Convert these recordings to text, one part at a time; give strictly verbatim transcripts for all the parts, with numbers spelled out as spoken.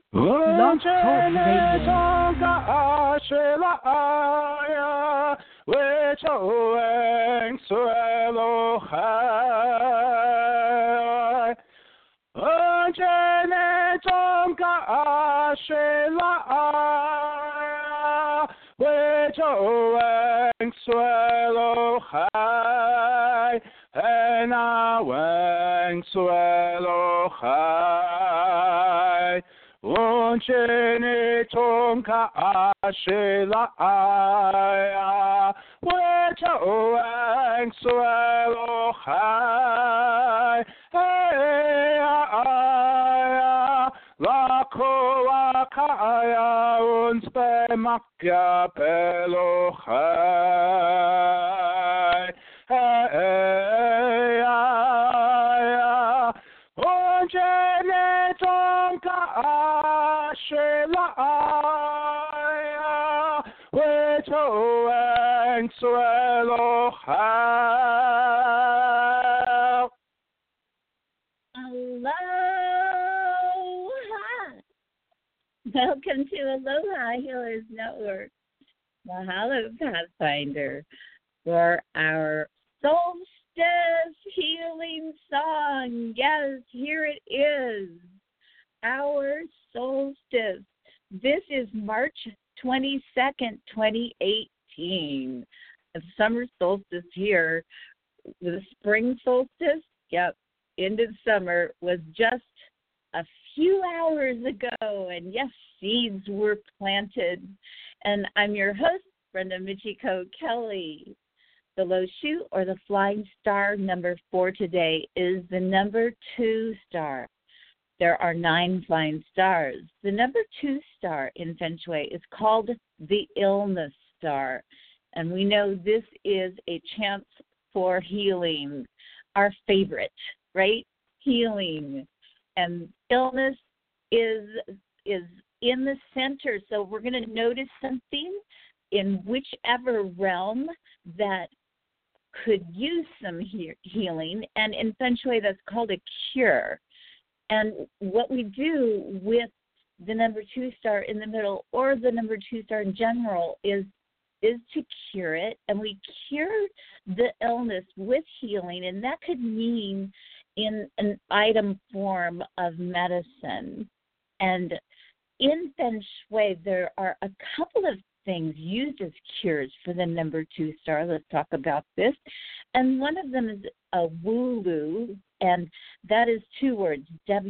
Blog Talk Radio. Unchene tonka ashela aya, wecha oang suelo hai, hey aya, la koa kaya unspe makya pelo hai, hey aya, unchene tonka Shela aya, weto ang suelo ha. Aloha. Welcome to Aloha Healers Network, Mahalo Pathfinder, for our solstice healing song. Yes, here it is. Our solstice. This is March twenty-second, twenty eighteen. The summer solstice here. The spring solstice, yep, end of summer, was just a few hours ago. And yes, seeds were planted. And I'm your host, Brenda Michiko Kelly. The low shoe or the flying star number for today is the number two star. There are nine flying stars. The number two star in Feng Shui is called the illness star. And we know this is a chance for healing, our favorite, right? Healing. And illness is is in the center. So we're going to notice something in whichever realm that could use some he- healing. And in Feng Shui, that's called a cure. And what we do with the number two star in the middle or the number two star in general is is to cure it. And we cure the illness with healing. And that could mean in an item form of medicine. And in Feng Shui, there are a couple of things used as cures for the number two star. Let's talk about this. And one of them is a wulu, and that is two words,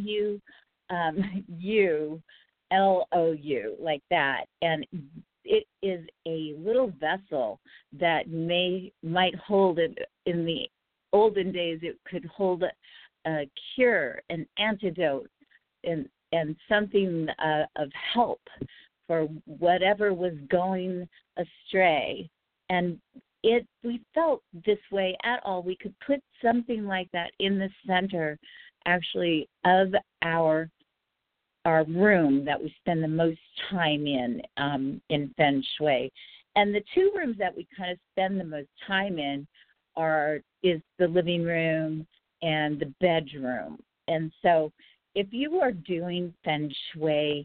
W um, U L O U, like that. And it is a little vessel that may might hold it. In the olden days, it could hold a, a cure, an antidote, and, and something uh, of help for whatever was going astray. And if we felt this way at all, we could put something like that in the center, actually, of our our room that we spend the most time in, um, in Feng Shui. And the two rooms that we kind of spend the most time in are is the living room and the bedroom. And so if you are doing Feng Shui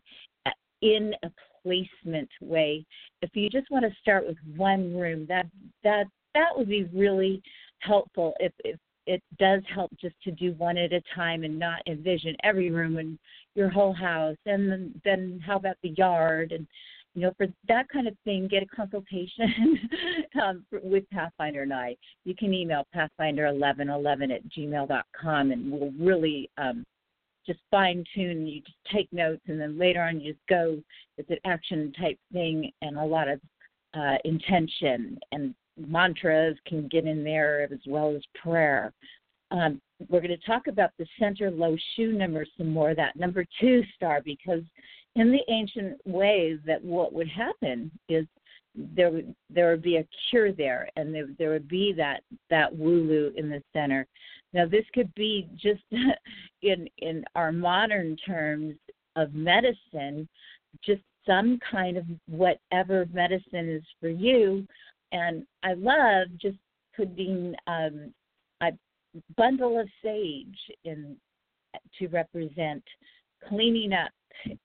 in a placement way, if you just want to start with one room, that that that would be really helpful. If, if it does help just to do one at a time and not envision every room in your whole house. And then, then how about the yard? And you know, for that kind of thing, get a consultation um, with Pathfinder and I. You can email pathfinder eleven eleven at gmail dot com, and we'll really um, just fine-tune. You just take notes, and then later on you just go. It's an action-type thing, and a lot of uh, intention. And mantras can get in there as well as prayer. Um, we're going to talk about the center low shu number some more, that number two star, because in the ancient ways that what would happen is there would there would be a cure there, and there there would be that that wulu in the center. Now this could be just in in our modern terms of medicine, just some kind of whatever medicine is for you. And I love just putting um, a bundle of sage in to represent cleaning up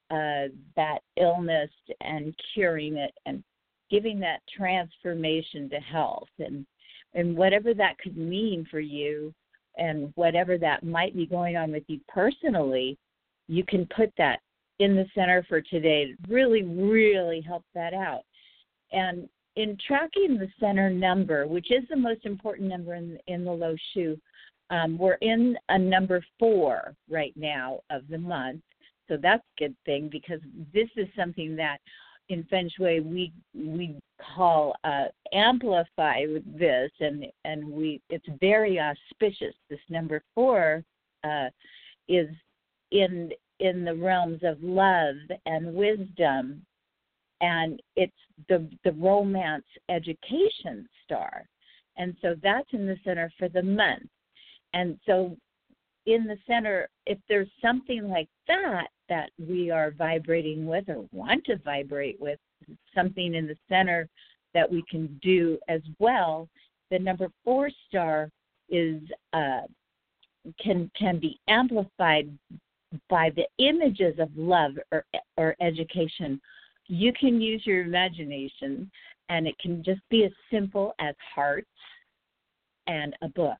uh, that illness and curing it and giving that transformation to health. And, and whatever that could mean for you and whatever that might be going on with you personally, you can put that in the center for today to really, really help that out. And in tracking the center number, which is the most important number in, in the Lo Shu, um, we're in a number four right now of the month. So that's a good thing, because this is something that in Feng Shui we we call uh, amplify with this, and and we it's very auspicious. This number four uh, is in in the realms of love and wisdom, and it's the the romance education star, and so that's in the center for the month. And so in the center, if there's something like that that we are vibrating with or want to vibrate with, something in the center that we can do as well, the number four star is uh, can can be amplified by the images of love or or education. You can use your imagination, and it can just be as simple as hearts and a book.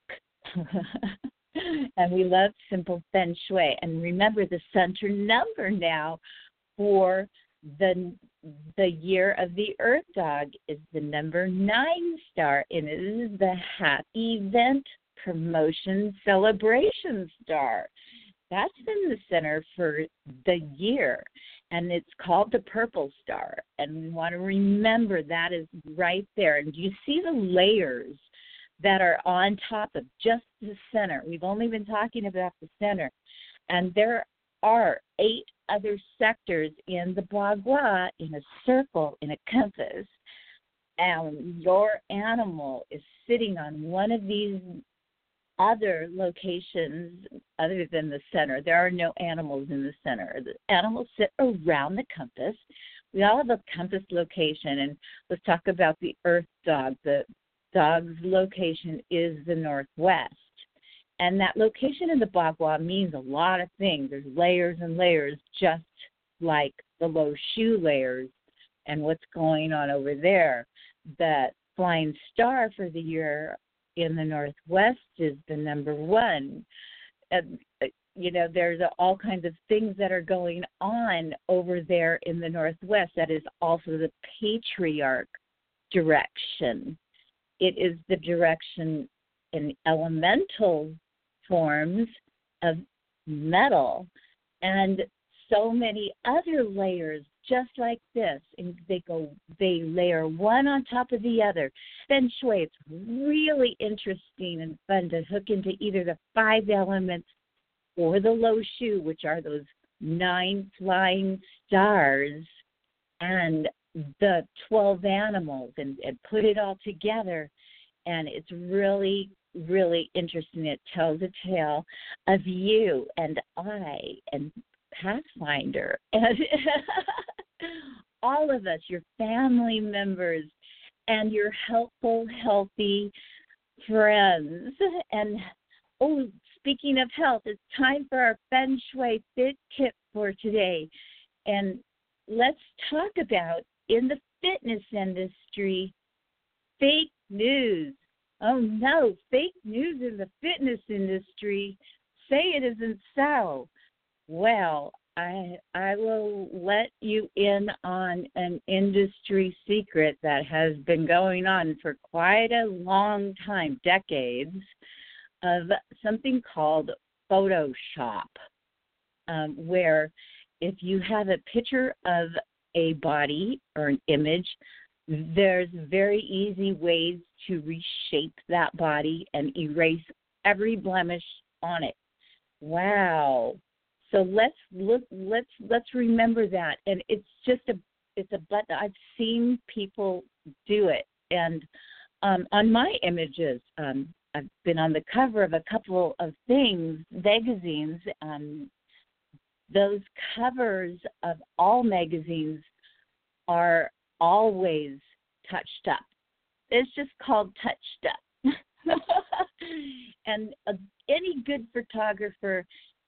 And we love simple Feng Shui. And remember, the center number now for the the year of the Earth Dog is the number nine star, and it is the Happy Event Promotion Celebration star. That's in the center for the year, and it's called the Purple Star. And we want to remember that is right there. And you see the layers that are on top of just the center. We've only been talking about the center. And there are eight other sectors in the Bagua, in a circle, in a compass. And your animal is sitting on one of these other locations other than the center. There are no animals in the center. The animals sit around the compass. We all have a compass location, and let's talk about the Earth Dog. The dog's location is the northwest. And that location in the Bagua means a lot of things. There's layers and layers, just like the Lo Shu layers and what's going on over there. The flying star for the year in the northwest is the number one. And, you know, there's all kinds of things that are going on over there in the northwest. That is also the patriarch direction. It is the direction in elemental forms of metal and so many other layers just like this. And they go, they layer one on top of the other. Feng Shui, it's really interesting and fun to hook into either the five elements or the Lo Shu, which are those nine flying stars, and the twelve animals, and, and put it all together. And it's really, really interesting. It tells a tale of you and I and Pathfinder and all of us, your family members, and your helpful, healthy friends. And, oh, speaking of health, it's time for our Feng Shui Fit Tip for today. And let's talk about, in the fitness industry, fake news. Oh, no, fake news in the fitness industry. Say it isn't so. Well, I I will let you in on an industry secret that has been going on for quite a long time, decades, of something called Photoshop, um, where if you have a picture of a body or an image, there's very easy ways to reshape that body and erase every blemish on it. Wow. So let's look let's let's remember that. And it's just a it's a button. I've seen people do it. And um, on my images, um, I've been on the cover of a couple of things, magazines. Um, those covers of all magazines are always touched up. It's just called touched up. And uh, any good photographer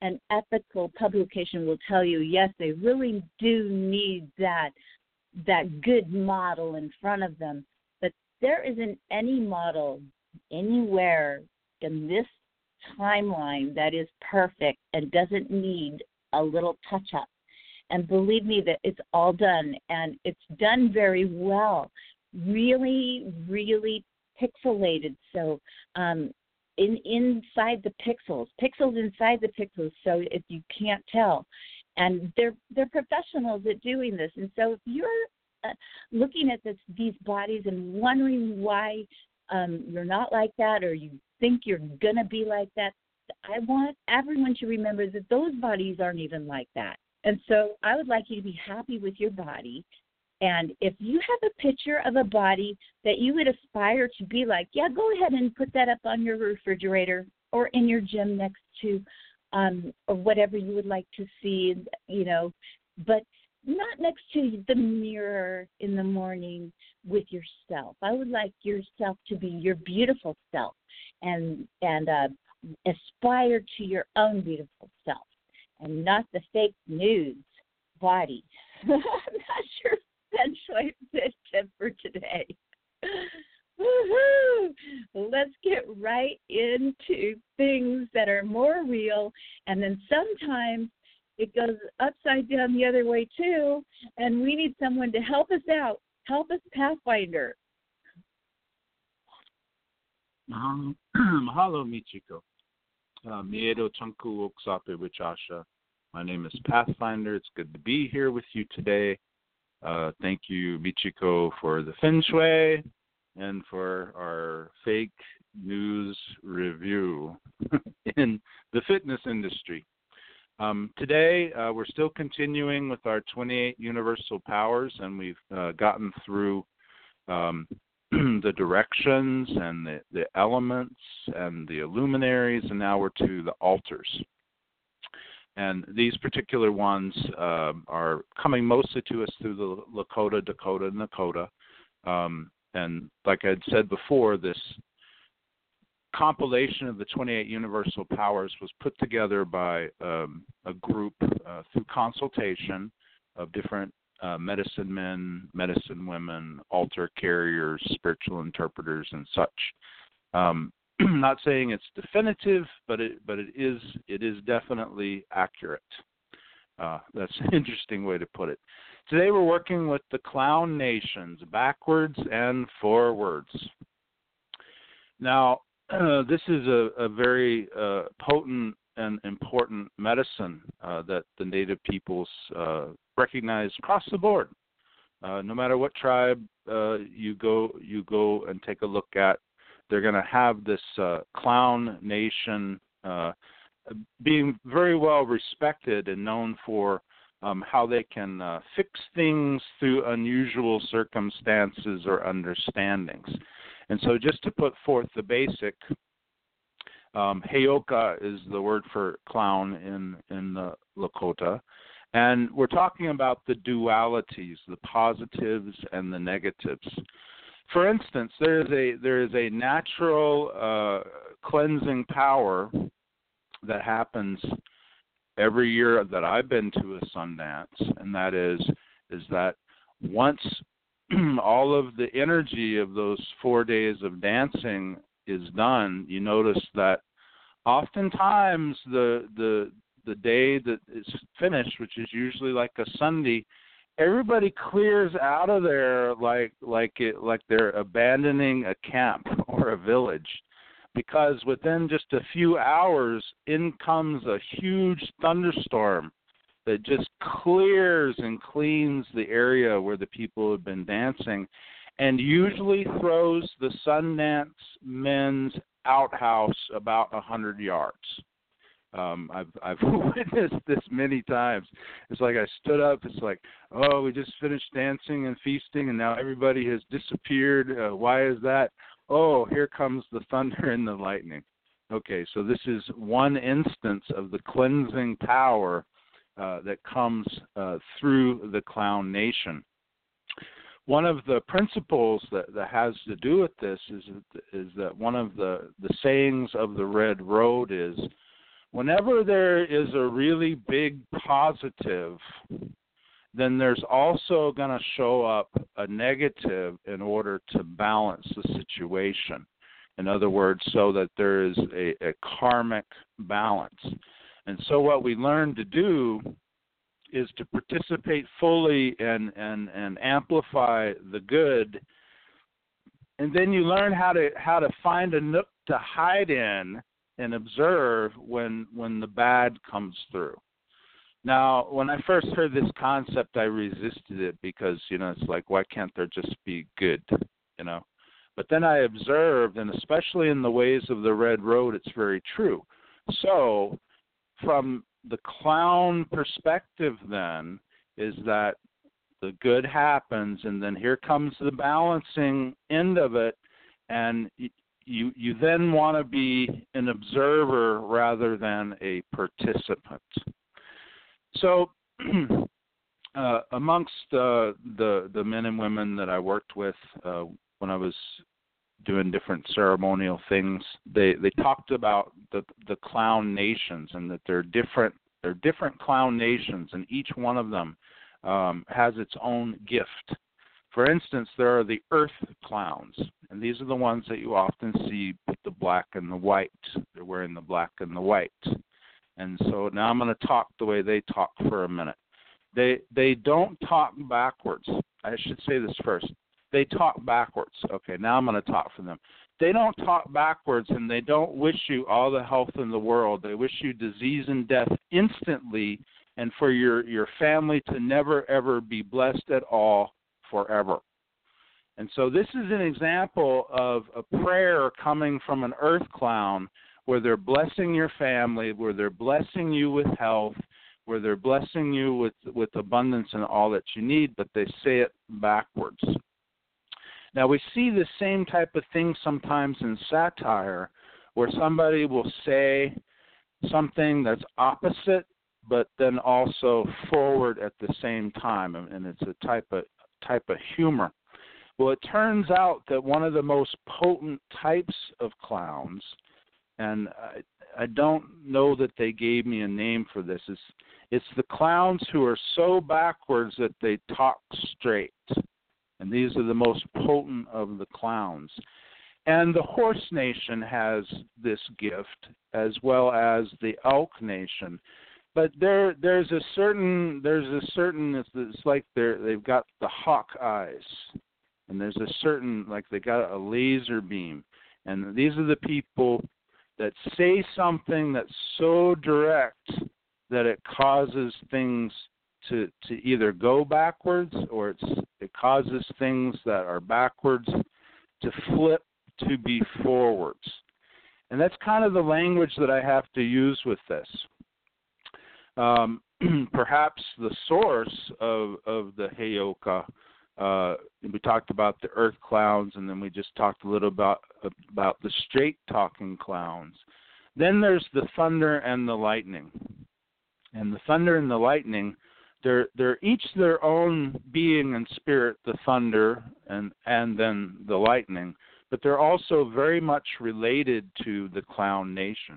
an ethical publication will tell you, yes, they really do need that that good model in front of them. But there isn't any model anywhere in this timeline that is perfect and doesn't need a little touch-up. And believe me that it's all done, and it's done very well. Really, really pixelated. So um, in inside the pixels, pixels inside the pixels, so if you can't tell. And they're they're professionals at doing this. And so if you're uh, looking at this, these bodies and wondering why um, you're not like that, or you think you're going to be like that, I want everyone to remember that those bodies aren't even like that. And so I would like you to be happy with your body. And if you have a picture of a body that you would aspire to be like, yeah, go ahead and put that up on your refrigerator or in your gym next to um, or whatever you would like to see, you know, but not next to the mirror in the morning with yourself. I would like yourself to be your beautiful self and, and uh, aspire to your own beautiful self and not the fake news body. I'm not sure feng shui fit tip for today. Woohoo! Let's get right into things that are more real, and then sometimes it goes upside down the other way too, and we need someone to help us out. Help us, Pathfinder. Mahalo, Michiko. Uh, Miedo Chanku Oksape Wichasha. My name is Pathfinder. It's good to be here with you today. Uh, thank you, Michiko, for the Feng Shui and for our fake news review in the fitness industry. Um, today, uh, we're still continuing with our twenty-eight universal powers, and we've uh, gotten through um, the directions and the, the elements and the luminaries, and now we're to the altars. And these particular ones uh, are coming mostly to us through the Lakota, Dakota, and Nakota. Um, and like I'd said before, this compilation of the twenty-eight universal powers was put together by um, a group uh, through consultation of different uh, medicine men, medicine women, altar carriers, spiritual interpreters, and such. Um, not saying it's definitive, but it but it is it is definitely accurate. Uh, that's an interesting way to put it. Today we're working with the clown nations, backwards and forwards. Now, uh, this is a, a very uh, potent and important medicine uh, that the native peoples uh, recognize across the board. Uh, no matter what tribe uh, you go you go and take a look at, they're going to have this uh, clown nation uh, being very well respected and known for um, how they can uh, fix things through unusual circumstances or understandings. And so just to put forth the basic, um, Heyoka is the word for clown in, in the Lakota. And we're talking about the dualities, the positives and the negatives. For instance, there is a there is a natural uh, cleansing power that happens every year that I've been to a Sundance, and that is is that once all of the energy of those four days of dancing is done, you notice that oftentimes the the the day that is finished, which is usually like a Sunday, everybody clears out of there like like it like they're abandoning a camp or a village, because within just a few hours in comes a huge thunderstorm that just clears and cleans the area where the people have been dancing, and usually throws the Sundance men's outhouse about a hundred yards. Um, I've I've witnessed this many times. It's like I stood up. It's like, oh, we just finished dancing and feasting, and now everybody has disappeared. Uh, why is that? Oh, here comes the thunder and the lightning. Okay, so this is one instance of the cleansing power uh, that comes uh, through the clown nation. One of the principles that, that has to do with this is is that one of the, the sayings of the Red Road is, whenever there is a really big positive, then there's also going to show up a negative in order to balance the situation. In other words, so that there is a, a karmic balance. And so what we learn to do is to participate fully and, and, and amplify the good. And then you learn how to how to find a nook to hide in and observe when when the bad comes through. Now, when I first heard this concept, I resisted it because, you know, it's like, why can't there just be good, you know? But then I observed, and especially in the ways of the Red Road, it's very true. So from the clown perspective then is that the good happens, and then here comes the balancing end of it, and you you then want to be an observer rather than a participant. So uh, amongst uh, the the men and women that I worked with uh, when I was doing different ceremonial things, they, they talked about the the clown nations, and that they're different they're different clown nations, and each one of them um, has its own gift. For instance, there are the earth clowns, and these are the ones that you often see with the black and the white. They're wearing the black and the white. And so now I'm going to talk the way they talk for a minute. They they don't talk backwards. I should say this first. They talk backwards. Okay, now I'm going to talk for them. They don't talk backwards, and they don't wish you all the health in the world. They wish you disease and death instantly, and for your, your family to never, ever be blessed at all forever. And so this is an example of a prayer coming from an earth clown, where they're blessing your family, where they're blessing you with health, where they're blessing you with, with abundance and all that you need, but they say it backwards. Now, we see the same type of thing sometimes in satire, where somebody will say something that's opposite, but then also forward at the same time, and it's a type of type of humor. Well, it turns out that one of the most potent types of clowns, and I, I don't know that they gave me a name for this, it's, it's the clowns who are so backwards that they talk straight. And these are the most potent of the clowns. And the Horse Nation has this gift, as well as the Elk Nation. But there, there's a certain, there's a certain, it's, it's like they're, they've got the hawk eyes, and there's a certain, like they got a laser beam, and these are the people that say something that's so direct that it causes things to to either go backwards, or it's it causes things that are backwards to flip to be forwards. And that's kind of the language that I have to use with this. Um, perhaps the source of, of the Heyoka, uh, we talked about the earth clowns, and then we just talked a little about about the straight talking clowns. Then there's the thunder and the lightning. And the thunder and the lightning, they're they're each their own being and spirit, the thunder and, and then the lightning, but they're also very much related to the clown nation.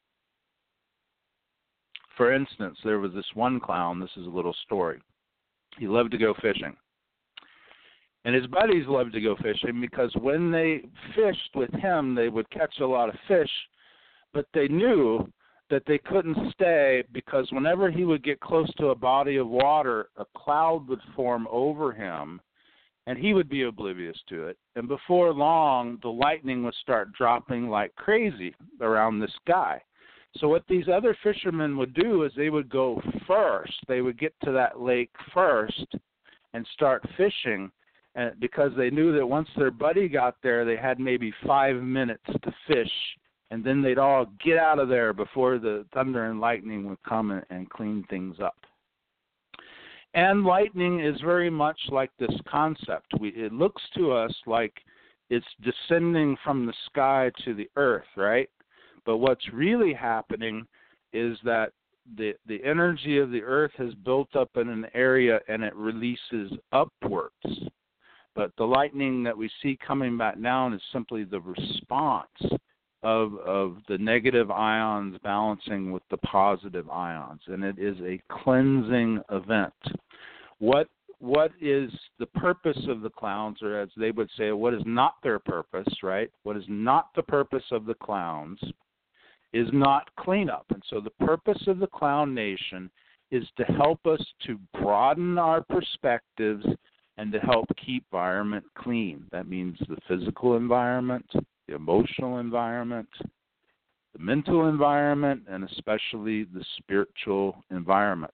For instance, there was this one clown, this is a little story. He loved to go fishing. And his buddies loved to go fishing because when they fished with him, they would catch a lot of fish, but they knew that they couldn't stay because whenever he would get close to a body of water, a cloud would form over him, and he would be oblivious to it. And before long, the lightning would start dropping like crazy around this guy. So what these other fishermen would do is they would go first. They would get to that lake first and start fishing, and because they knew that once their buddy got there, they had maybe five minutes to fish, and then they'd all get out of there before the thunder and lightning would come and, and clean things up. And lightning is very much like this concept. We, it looks to us like it's descending from the sky to the earth, right? But what's really happening is that the the energy of the earth has built up in an area and it releases upwards. But the lightning that we see coming back down is simply the response of of the negative ions balancing with the positive ions, and it is a cleansing event. What what is the purpose of the clowns, or as they would say, what is not their purpose, right? What is not the purpose of the clowns is not cleanup. And so the purpose of the Clown Nation is to help us to broaden our perspectives and to help keep environment clean. That means the physical environment, the emotional environment, the mental environment, and especially the spiritual environment.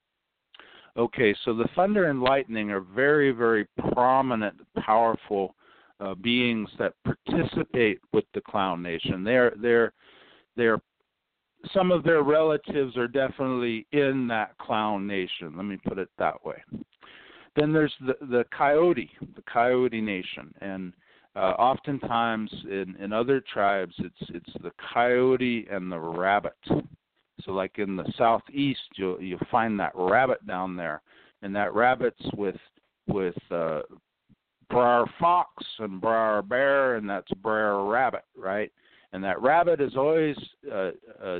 Okay, so the thunder and lightning are very, very prominent, powerful uh, beings that participate with the Clown Nation. They're, they're, they're, some of their relatives are definitely in that Clown Nation. Let me put it that way. Then there's the, the Coyote, the Coyote Nation, and uh, oftentimes in, in other tribes, it's it's the coyote and the rabbit. So, like in the southeast, you'll you'll find that rabbit down there, and that rabbit's with with uh, Brer Fox and Brer Bear, and that's Brer Rabbit, right? And that rabbit is always uh, uh,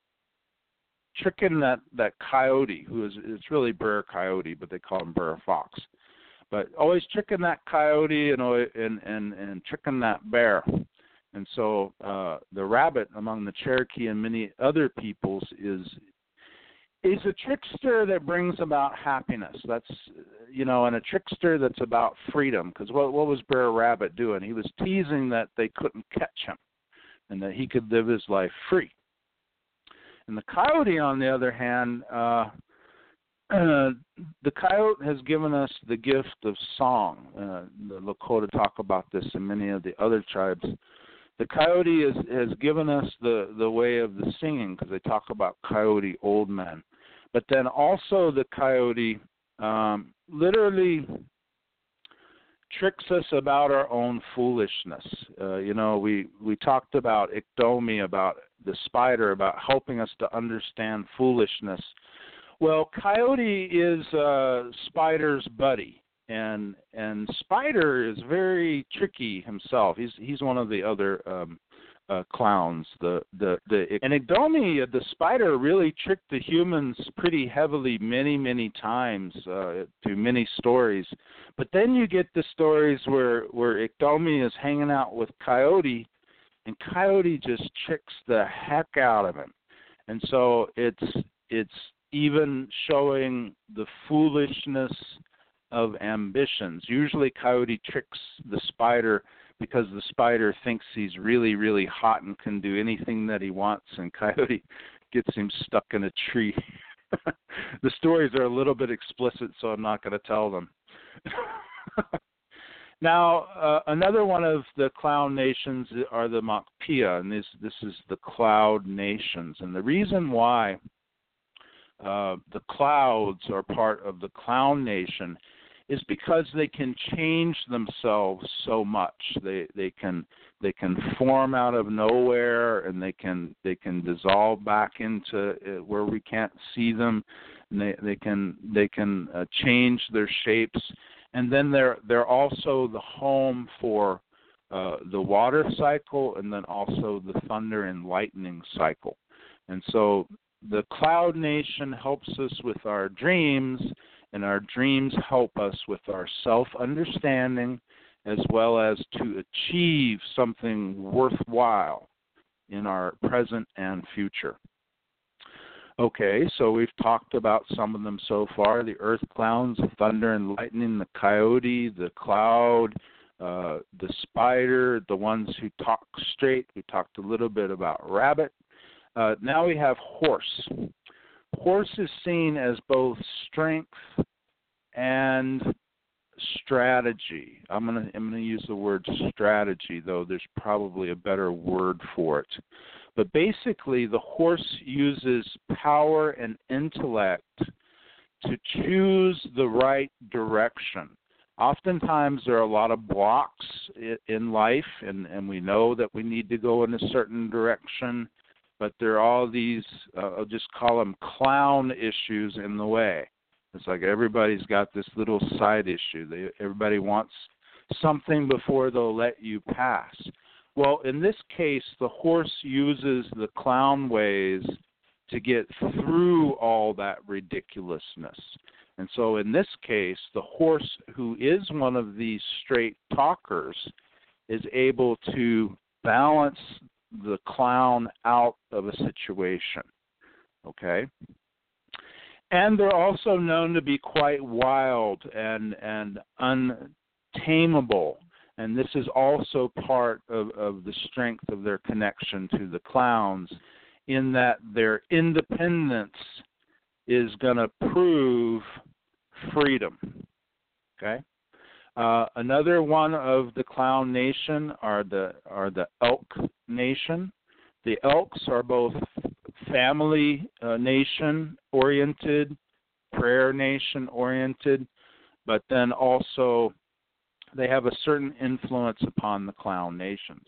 tricking that, that coyote, who is it's really Brer Coyote, but they call him Brer Fox. But always tricking that coyote and and and, and tricking that bear. And so uh, the rabbit among the Cherokee and many other peoples is is a trickster that brings about happiness. That's, you know, and a trickster that's about freedom. Because what what was Brer Rabbit doing? He was teasing that they couldn't catch him and that he could live his life free. And the coyote, on the other hand, uh, uh, the coyote has given us the gift of song. Uh, the Lakota talk about this in many of the other tribes. The coyote is, has given us the, the way of the singing, because they talk about coyote old men. But then also the coyote um, literally tricks us about our own foolishness. Uh, you know, we, we talked about Iktomi, about the spider, about helping us to understand foolishness. Well, Coyote is uh, Spider's buddy, and and Spider is very tricky himself. He's he's one of the other um, uh, clowns. The the the and Iktomi, the spider, really tricked the humans pretty heavily many many times uh, through many stories. But then you get the stories where where Iktomi is hanging out with Coyote, and Coyote just tricks the heck out of him. And so it's it's even showing the foolishness of ambitions. Usually Coyote tricks the spider because the spider thinks he's really, really hot and can do anything that he wants, and Coyote gets him stuck in a tree. The stories are a little bit explicit, so I'm not going to tell them. Now, uh, another one of the clown nations are the Makpia, and this this is the cloud nations. And the reason why uh, the clouds are part of the clown nation is because they can change themselves so much. They they can they can form out of nowhere, and they can they can dissolve back into uh, where we can't see them. And they they can they can uh, change their shapes. And then they're they're also the home for uh, the water cycle, and then also the thunder and lightning cycle. And so the cloud nation helps us with our dreams, and our dreams help us with our self-understanding, as well as to achieve something worthwhile in our present and future. Okay, so we've talked about some of them so far: the earth clowns, the thunder and lightning, the coyote, the cloud, uh, the spider, the ones who talk straight. We talked a little bit about rabbit. Uh, now we have horse. Horse is seen as both strength and strategy. I'm gonna I'm gonna use the word strategy, though there's probably a better word for it. But basically, the horse uses power and intellect to choose the right direction. Oftentimes, there are a lot of blocks in life, and, and we know that we need to go in a certain direction, but there are all these, uh, I'll just call them clown issues in the way. It's like everybody's got this little side issue. They, everybody wants something before they'll let you pass. Well, in this case, the horse uses the clown ways to get through all that ridiculousness. And so in this case, the horse, who is one of these straight talkers, is able to balance the clown out of a situation. Okay? And they're also known to be quite wild and, and untamable. And this is also part of, of the strength of their connection to the clowns, in that their independence is going to prove freedom. Okay? Uh, another one of the clown nation are the are the elk nation. The elks are both family uh, nation oriented, prayer nation oriented, but then also they have a certain influence upon the clown nations.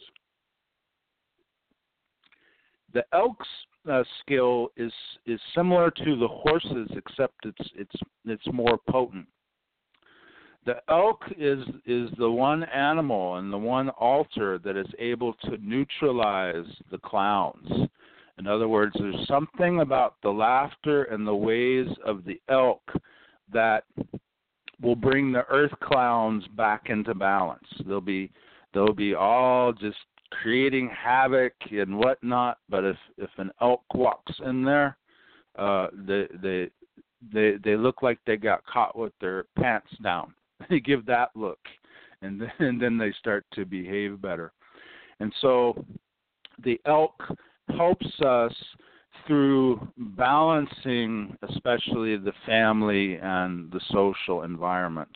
The elk's uh, skill is is similar to the horse's, except it's it's it's more potent. The elk is is the one animal and the one altar that is able to neutralize the clowns. In other words, there's something about the laughter and the ways of the elk that will bring the earth clowns back into balance. They'll be they'll be all just creating havoc and whatnot, but if, if an elk walks in there, uh, they they they they look like they got caught with their pants down. They give that look, and then, and then they start to behave better. And so the elk helps us through balancing, especially the family and the social environment.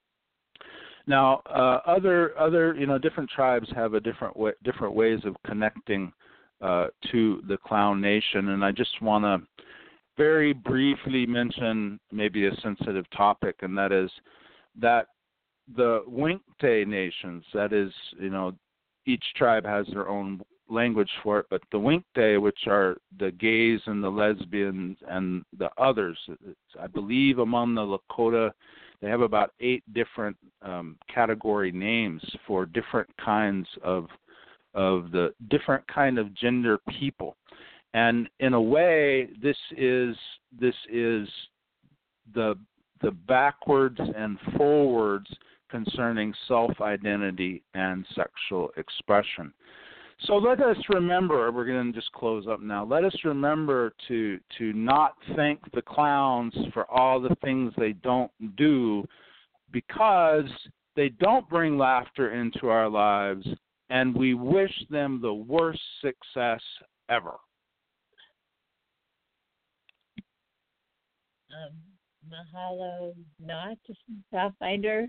Now, uh, other other you know different tribes have a different way, different ways of connecting uh, to the clown nation, and I just want to very briefly mention maybe a sensitive topic, and that is that the Winkte nations, that is, you know, each tribe has their own language for it, but the Winkte, which are the gays and the lesbians and the others, I believe among the Lakota, they have about eight different um, category names for different kinds of of the different kind of gender people, and in a way, this is this is the the backwards and forwards concerning self-identity and sexual expression. So let us remember, we're going to just close up now, let us remember to to not thank the clowns for all the things they don't do, because they don't bring laughter into our lives, and we wish them the worst success ever. Um, mahalo, not Pathfinder.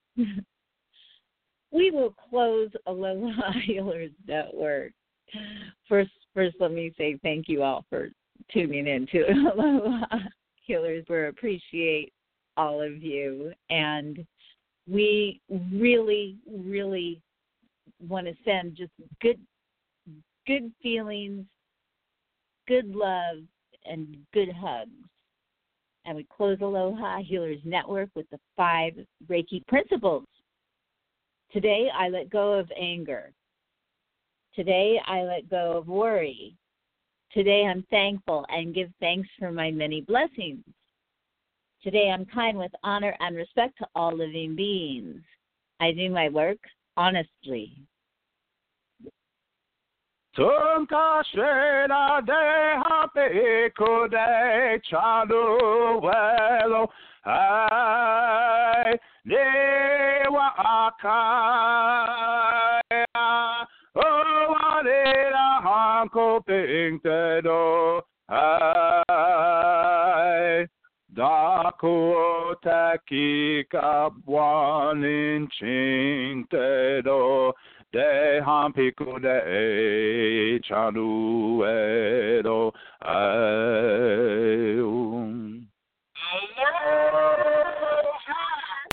We will close Aloha Healers Network. First, first, let me say thank you all for tuning in to Aloha Healers. We appreciate all of you, and we really, really want to send just good, good feelings, good love, and good hugs. And we close Aloha Healers Network with the five Reiki principles. Today, I let go of anger. Today, I let go of worry. Today, I'm thankful and give thanks for my many blessings. Today, I'm kind with honor and respect to all living beings. I do my work honestly. Tunkashena de hape kude chalu welo ai newa akaya o wanera hanko pingtedo ai daku taki kapwanin chintedo de hampiku de chalu edo ai